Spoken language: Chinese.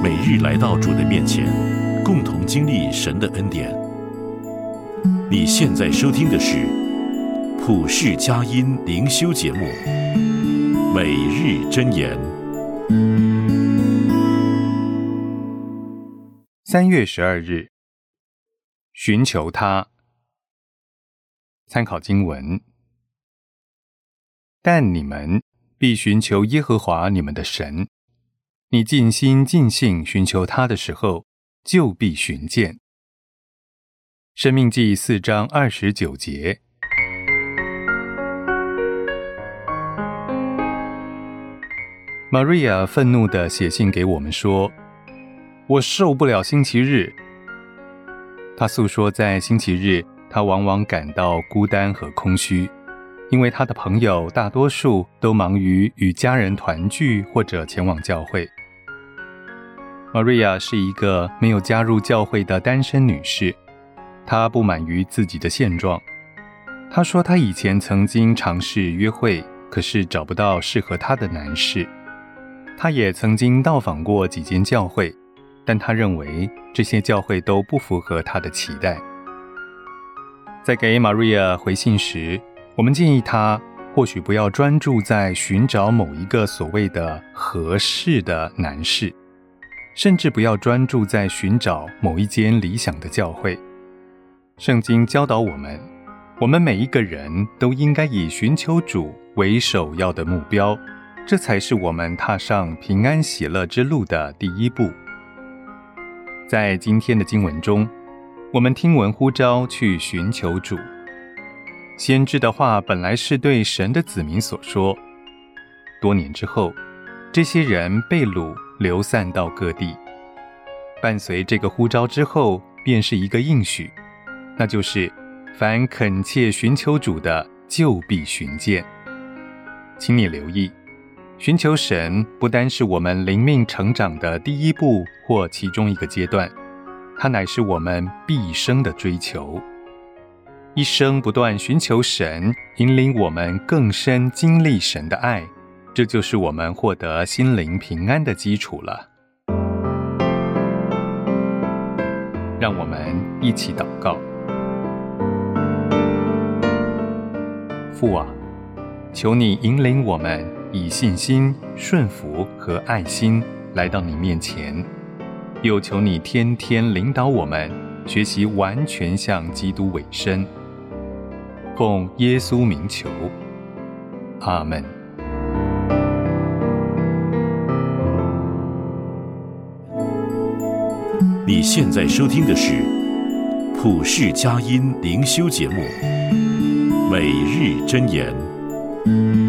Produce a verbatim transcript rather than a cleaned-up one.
每日来到主的面前，共同经历神的恩典。你现在收听的是普世佳音灵修节目《每日箴言》。 三月十二日，寻求他。参考经文：但你们必寻求耶和华你们的神，你尽心尽性寻求他的时候，就必寻见。申命记四章二十九节。Maria 愤怒地写信给我们说，我受不了星期日。她诉说在星期日，她往往感到孤单和空虚，因为她的朋友大多数都忙于与家人团聚或者前往教会。Maria 是一个没有加入教会的单身女士，她不满于自己的现状。她说她以前曾经尝试约会，可是找不到适合她的男士。她也曾经到访过几间教会，但她认为这些教会都不符合她的期待。在给 Maria 回信时，我们建议她或许不要专注在寻找某一个所谓的合适的男士，甚至不要专注在寻找某一间理想的教会。圣经教导我们，我们每一个人都应该以寻求主为首要的目标，这才是我们踏上平安喜乐之路的第一步。在今天的经文中，我们听闻呼召去寻求主。先知的话本来是对神的子民所说，多年之后，这些人被掳流散到各地。伴随这个呼召之后，便是一个应许，那就是凡恳切寻求主的，就必寻见。请你留意，寻求神不单是我们灵命成长的第一步或其中一个阶段，它乃是我们毕生的追求。一生不断寻求神，引领我们更深经历神的爱，这就是我们获得心灵平安的基础了。让我们一起祷告。父啊，求你引领我们以信心、顺服和爱心来到你面前，又求你天天领导我们学习完全向基督委身。奉耶稣名求，阿们。 你现在收听的是普世佳音灵修节目《每日箴言》。